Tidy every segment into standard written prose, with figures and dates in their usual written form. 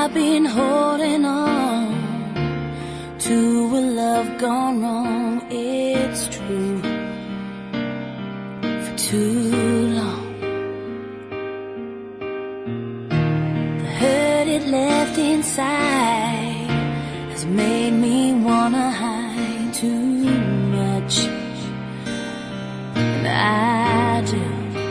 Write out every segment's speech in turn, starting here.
I've been holding on to a love gone wrong, it's true, for too long. The hurt it left inside has made me wanna hide too much, and I do.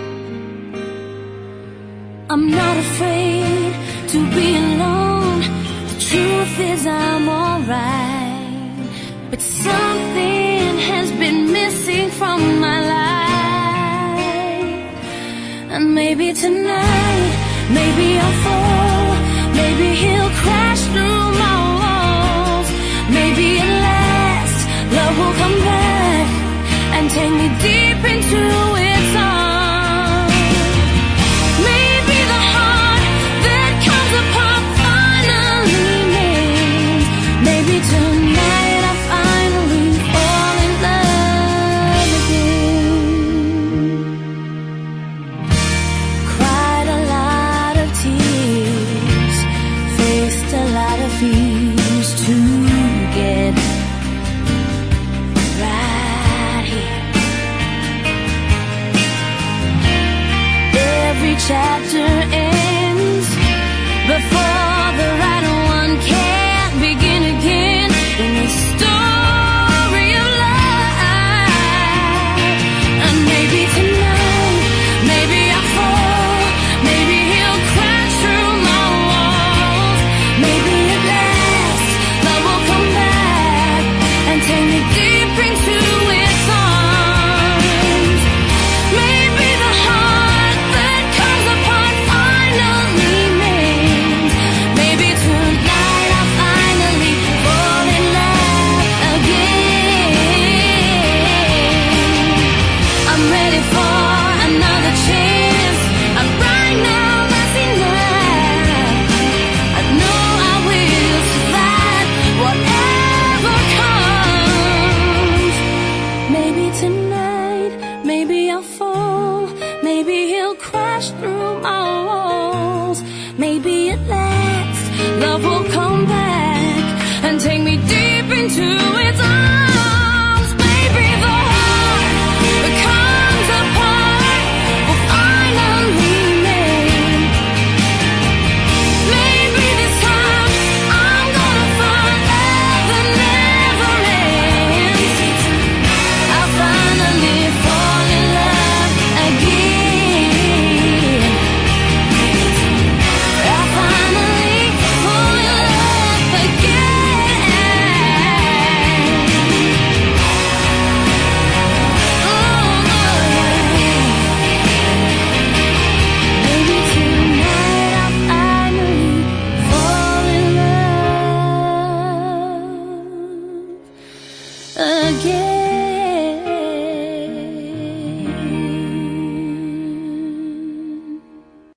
I'm not afraid to be alone. The truth is I'm alright, but something has been missing from my life. And maybe tonight, maybe I'll fall, maybe he'll crash through my walls. Maybe at last love will come back and take me deep into its arms. Tonight I finally fall in love again. Cried a lot of tears, faced a lot of fears to get right here. Every chapter ends before the right one can begin again. In this story of life. And maybe tonight, maybe I'll fall, maybe he'll crash through my walls. Maybe at last love will come back and take me deep into its arms. Maybe the heart that comes apart finally mends. Maybe tonight I'll finally fall in love again. I'm ready for another chance, and right now that's enough. I know I will survive whatever comes. Maybe tonight, maybe I'll fall, maybe he'll crash through my walls. Maybe at last love will come back and take me deep into its arms. Maybe the heart that comes apart will finally mend. Maybe this time I'm gonna find love that never ends. I'll finally fall in love again. I'll finally fall in love again. Maybe tonight I'll finally fall in love again.